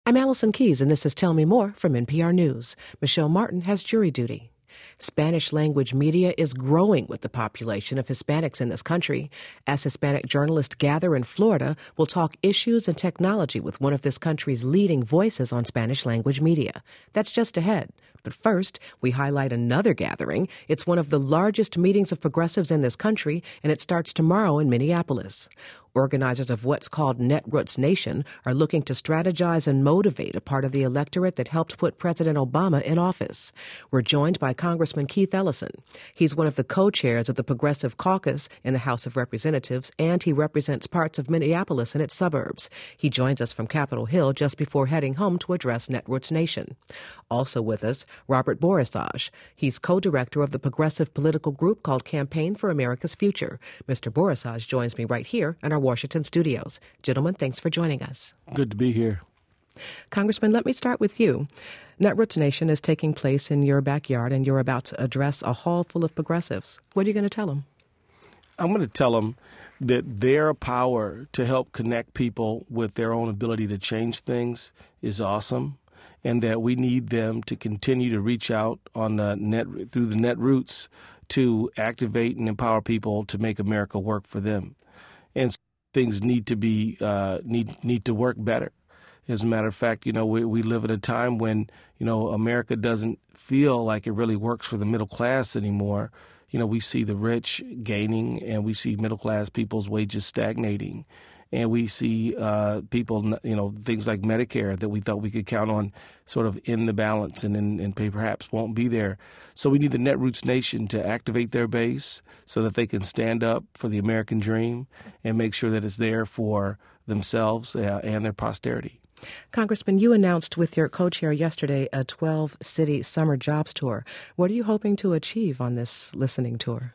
I'm Allison Keyes, and this is Tell Me More from NPR News. Michelle Martin has jury duty. Spanish language media is growing with the population of Hispanics in this country. As Hispanic journalists gather in Florida, we'll talk issues and technology with one of this country's leading voices on Spanish language media. That's just ahead. But first, we highlight another gathering. It's one of the largest meetings of progressives in this country, and it starts tomorrow in Minneapolis. Organizers of what's called Netroots Nation are looking to strategize and motivate a part of the electorate that helped put President Obama in office. We're joined by Congressman Keith Ellison. He's one of the co-chairs of the Progressive Caucus in the House of Representatives, and he represents parts of Minneapolis and its suburbs. He joins us from Capitol Hill just before heading home to address Netroots Nation. Also with us, Robert Borisage. He's co-director of the progressive political group called Campaign for America's Future. Mr. Borisage joins me right here in our Washington studios. Gentlemen, thanks for joining us. Good to be here. Congressman, let me start with you. Netroots Nation is taking place in your backyard, and you're about to address a hall full of progressives. What are you going to tell them? I'm going to tell them that their power to help connect people with their own ability to change things is awesome, and that we need them to continue to reach out on the through the Netroots to activate and empower people to make America work for them. And things need to be need to work better. As a matter of fact, we live in a time when, America doesn't feel like it really works for the middle class anymore. We see the rich gaining, and we see middle class people's wages stagnating. And we see people, things like Medicare that we thought we could count on sort of in the balance and perhaps won't be there. So we need the Netroots Nation to activate their base so that they can stand up for the American dream and make sure that it's there for themselves and their posterity. Congressman, you announced with your co-chair yesterday a 12-city summer jobs tour. What are you hoping to achieve on this listening tour?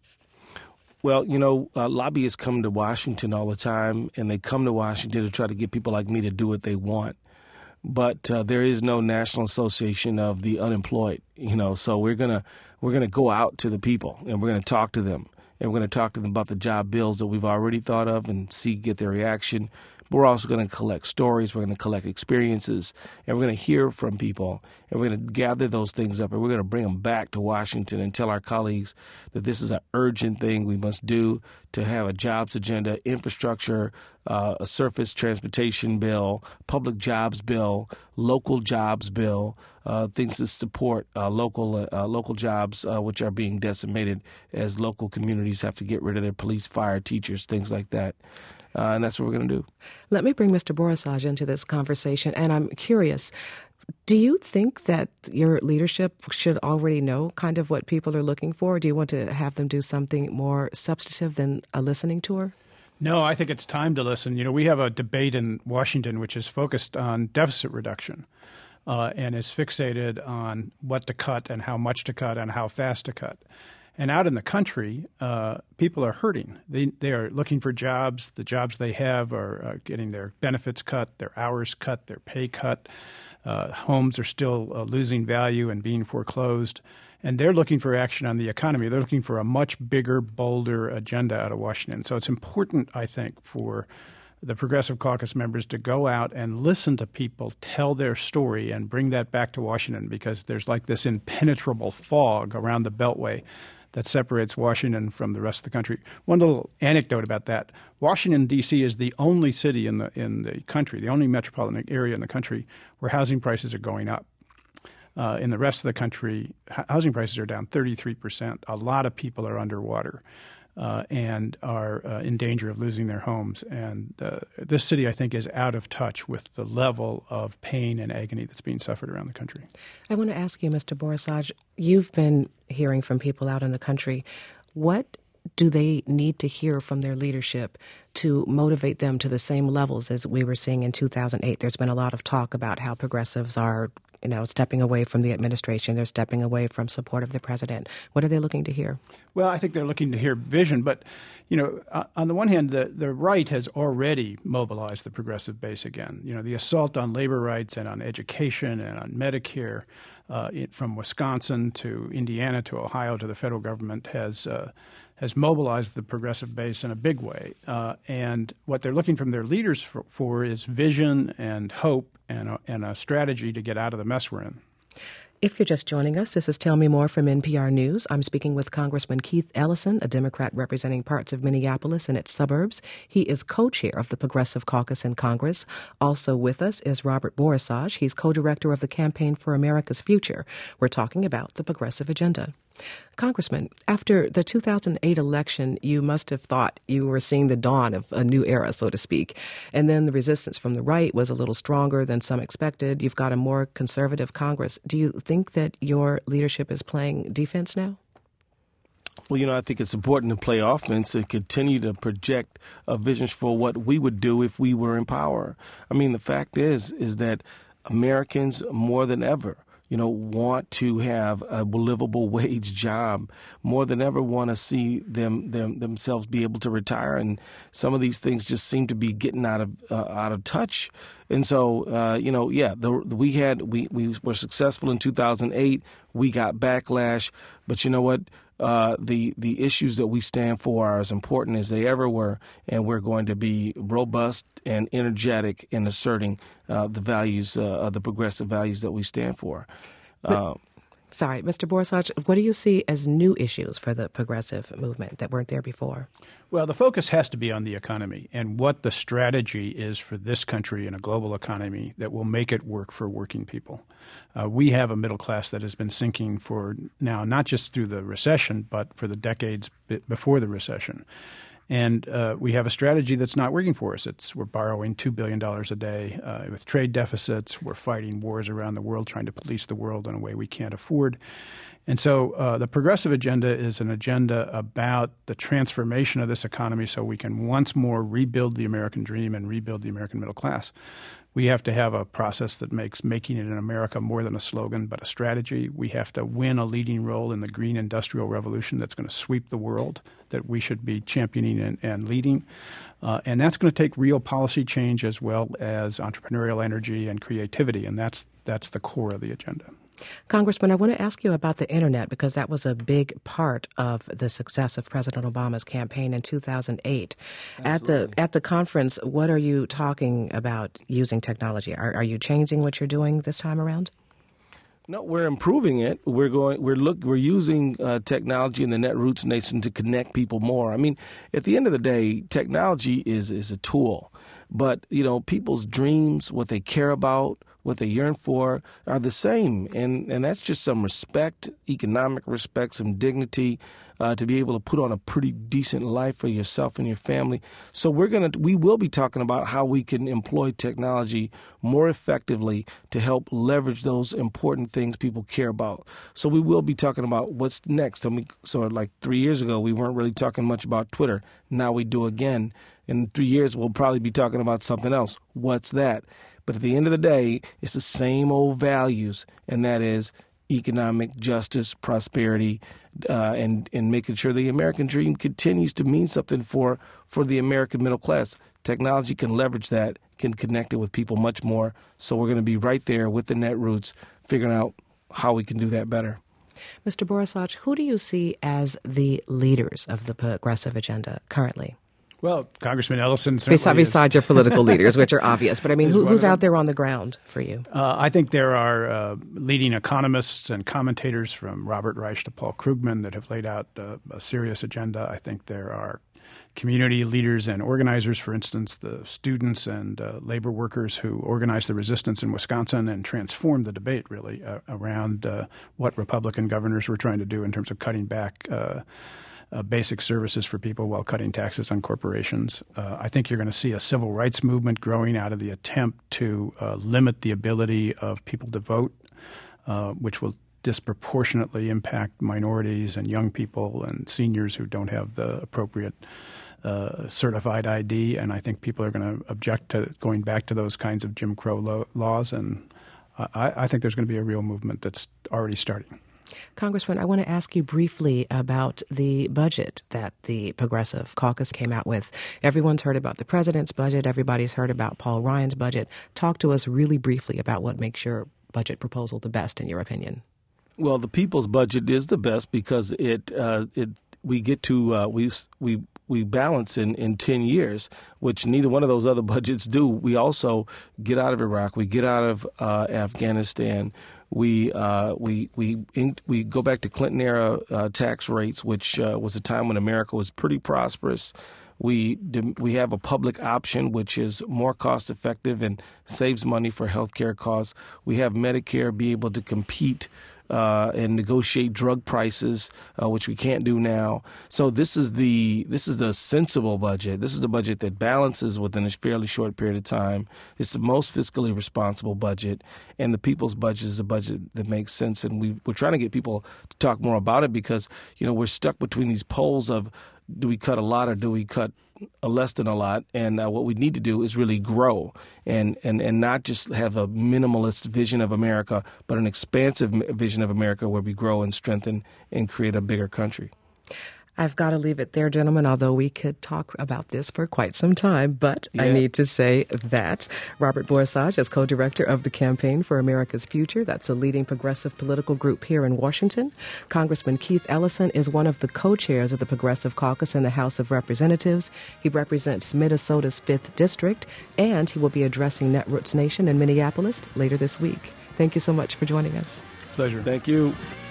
Well, lobbyists come to Washington all the time, and they come to Washington to try to get people like me to do what they want. But there is no National Association of the Unemployed, so we're gonna go out to the people, and we're going to talk to them. And we're going to talk to them about the job bills that we've already thought of and get their reaction. But we're also going to collect stories. We're going to collect experiences. And we're going to hear from people. And we're going to gather those things up. And we're going to bring them back to Washington and tell our colleagues that this is an urgent thing we must do to have a jobs agenda, infrastructure, a surface transportation bill, public jobs bill, local jobs bill, things to support local jobs which are being decimated as local communities have to get rid of their police, fire, teachers, things like that. And that's what we're going to do. Let me bring Mr. Borisage into this conversation, and I'm curious. Do you think that your leadership should already know kind of what people are looking for? Do you want to have them do something more substantive than a listening tour? No, I think it's time to listen. We have a debate in Washington which is focused on deficit reduction and is fixated on what to cut and how much to cut and how fast to cut. And out in the country, people are hurting. They are looking for jobs. The jobs they have are getting their benefits cut, their hours cut, their pay cut. Homes are still losing value and being foreclosed. And they're looking for action on the economy. They're looking for a much bigger, bolder agenda out of Washington. So it's important, I think, for the Progressive Caucus members to go out and listen to people tell their story and bring that back to Washington, because there's like this impenetrable fog around the Beltway that separates Washington from the rest of the country. One little anecdote about that. Washington, D.C. is the only city in the country, the only metropolitan area in the country where housing prices are going up. In the rest of the country, housing prices are down 33%. A lot of people are underwater and are in danger of losing their homes. And this city, I think, is out of touch with the level of pain and agony that's being suffered around the country. I want to ask you, Mr. Borisage, you've been hearing from people out in the country. What do they need to hear from their leadership to motivate them to the same levels as we were seeing in 2008? There's been a lot of talk about how progressives are, stepping away from the administration. They're stepping away from support of the president. What are they looking to hear? Well, I think they're looking to hear vision. But, on the one hand, the right has already mobilized the progressive base again. The assault on labor rights and on education and on Medicare from Wisconsin to Indiana to Ohio to the federal government has has mobilized the progressive base in a big way. And what they're looking from their leaders for is vision and hope and a strategy to get out of the mess we're in. If you're just joining us, this is Tell Me More from NPR News. I'm speaking with Congressman Keith Ellison, a Democrat representing parts of Minneapolis and its suburbs. He is co-chair of the Progressive Caucus in Congress. Also with us is Robert Borisage. He's co-director of the Campaign for America's Future. We're talking about the progressive agenda. Congressman, after the 2008 election, you must have thought you were seeing the dawn of a new era, so to speak. And then the resistance from the right was a little stronger than some expected. You've got a more conservative Congress. Do you think that your leadership is playing defense now? Well, I think it's important to play offense and continue to project visions for what we would do if we were in power. I mean, the fact is that Americans more than ever want to have a livable wage job, more than ever want to see themselves be able to retire. And some of these things just seem to be getting out of touch. And so, we were successful in 2008. We got backlash. But you know what? The issues that we stand for are as important as they ever were, and we're going to be robust and energetic in asserting the values, the progressive values that we stand for. Sorry, Mr. Borisage, what do you see as new issues for the progressive movement that weren't there before? Well, the focus has to be on the economy and what the strategy is for this country in a global economy that will make it work for working people. We have a middle class that has been sinking for now, not just through the recession, but for the decades before the recession. And we have a strategy that's not working for us. We're borrowing $2 billion a day with trade deficits. We're fighting wars around the world, trying to police the world in a way we can't afford. And so the progressive agenda is an agenda about the transformation of this economy so we can once more rebuild the American dream and rebuild the American middle class. We have to have a process that makes making it in America more than a slogan, but a strategy. We have to win a leading role in the green industrial revolution that's going to sweep the world, that we should be championing and leading. And that's going to take real policy change as well as entrepreneurial energy and creativity, and that's the core of the agenda. Congressman, I want to ask you about the Internet because that was a big part of the success of President Obama's campaign in 2008. Absolutely. At the conference, what are you talking about using technology? Are you changing what you're doing this time around? No, we're improving it. We're using technology in the Netroots Nation to connect people more. I mean, at the end of the day, technology is a tool, but people's dreams, what they care about, what they yearn for are the same. And that's just some respect, economic respect, some dignity to be able to put on a pretty decent life for yourself and your family. So we will be talking about how we can employ technology more effectively to help leverage those important things people care about. So we will be talking about what's next. So like 3 years ago, we weren't really talking much about Twitter. Now we do again. In 3 years, we'll probably be talking about something else. What's that? But at the end of the day, it's the same old values, and that is economic justice, prosperity, and making sure the American dream continues to mean something for the American middle class. Technology can leverage that, can connect it with people much more. So we're going to be right there with the Netroots, figuring out how we can do that better. Mr. Borisage, who do you see as the leaders of the progressive agenda currently? Well, Congressman Ellison certainly besides your political leaders, which are obvious. But, I mean, who's out there on the ground for you? I think there are leading economists and commentators from Robert Reich to Paul Krugman that have laid out a serious agenda. I think there are community leaders and organizers, for instance, the students and labor workers who organized the resistance in Wisconsin and transformed the debate, really, around what Republican governors were trying to do in terms of cutting back basic services for people while cutting taxes on corporations. I think you're going to see a civil rights movement growing out of the attempt to limit the ability of people to vote, which will disproportionately impact minorities and young people and seniors who don't have the appropriate certified ID. And I think people are going to object to going back to those kinds of Jim Crow laws. And I think there's going to be a real movement that's already starting. Congressman, I want to ask you briefly about the budget that the Progressive Caucus came out with. Everyone's heard about the president's budget. Everybody's heard about Paul Ryan's budget. Talk to us really briefly about what makes your budget proposal the best, in your opinion. Well, the people's budget is the best because it we get to we balance in 10 years, which neither one of those other budgets do. We also get out of Iraq. We get out of Afghanistan. We go back to Clinton era tax rates, which was a time when America was pretty prosperous. We have a public option, which is more cost effective and saves money for healthcare costs. We have Medicare be able to compete and negotiate drug prices, which we can't do now. So this is the sensible budget. This is the budget that balances within a fairly short period of time. It's the most fiscally responsible budget, and the people's budget is a budget that makes sense. And we're trying to get people to talk more about it because we're stuck between these poles of do we cut a lot or do we cut less than a lot? And what we need to do is really grow and not just have a minimalist vision of America, but an expansive vision of America where we grow and strengthen and create a bigger country. I've got to leave it there, gentlemen, although we could talk about this for quite some time. But I need to say that Robert Borsage is co-director of the Campaign for America's Future. That's a leading progressive political group here in Washington. Congressman Keith Ellison is one of the co-chairs of the Progressive Caucus in the House of Representatives. He represents Minnesota's 5th District, and he will be addressing Netroots Nation in Minneapolis later this week. Thank you so much for joining us. Pleasure. Thank you.